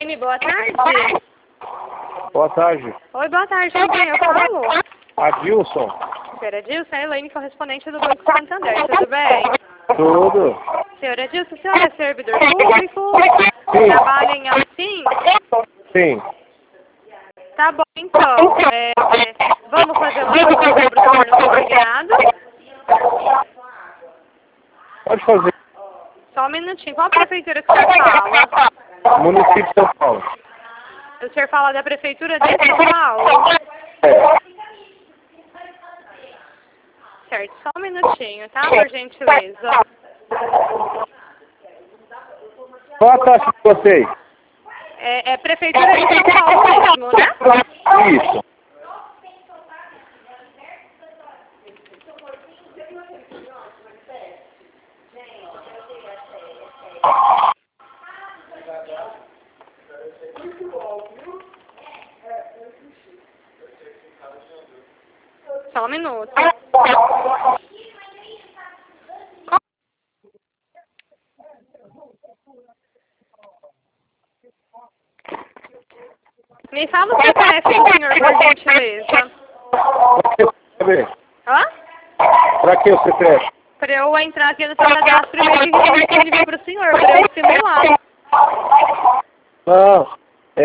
Boa tarde. Boa tarde. Oi, boa tarde. Com quem eu falo? Adilson. Senhora Adilson, é Elaine, correspondente do Banco Santander. Tudo bem? Tudo. Senhora Adilson, o senhor é servidor público? Sim. Trabalha em assim? Sim. Tá bom, então. Vamos fazer uma pergunta sobre o senhor no obrigado. Pode fazer. Só um minutinho. Qual a prefeitura que o senhor fala? Município de São Paulo. O senhor fala da prefeitura de São Paulo? É. Certo, só um minutinho, tá? Por gentileza. Qual a taxa de vocês? É prefeitura de São Paulo mesmo, né? Isso. Só um minuto. Me fala o CPF do senhor, por gentileza. Hã? Pra que o CPF? Pra eu entrar aqui no seu cadastro e ver o que tem disponível pro senhor, pra eu simular. Não.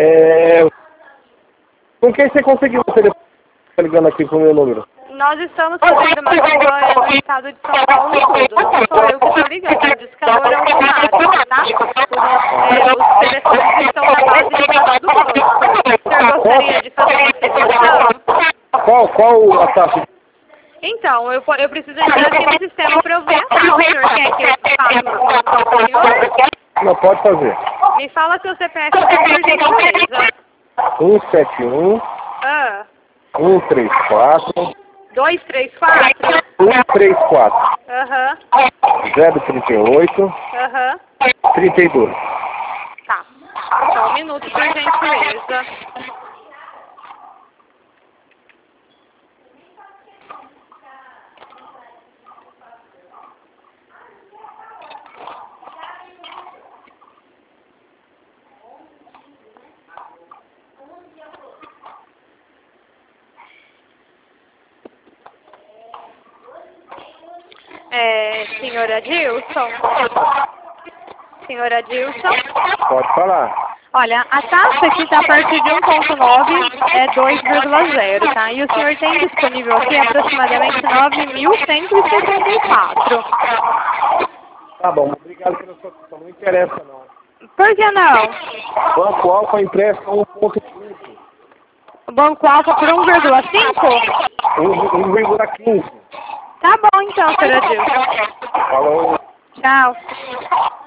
Com quem você conseguiu o telefone? Tá ligando aqui com o meu número. Nós estamos fazendo uma campanha no estado de São Paulo todo. Não sou eu que estou ligando, é o discador automático, tá? Os telefones estão na base de dados do banco. O senhor gostaria de fazer uma simulação? Qual a taxa? Então, eu preciso entrar aqui no sistema para eu ver a taxa. O senhor quer que eu faça uma simulação para o senhor? Não, pode fazer. Me fala seu CPF, por gentileza. 171 Ah, 134 234? 134 Aham, 038 aham. 32. Tá. Só um minuto, por gentileza. Senhora Adilson? Senhora Adilson? Pode falar. Olha, a taxa aqui está a partir de 1,9 é 2,0, tá? E o senhor tem disponível aqui aproximadamente 9.164. Tá bom, obrigado pela sua questão. Não interessa, não. Por que não? Banco Alfa empresta 1,5. Banco Alfa por 1,5? 1,15. Tá bom então, senhora Adilson. Falou. Tchau.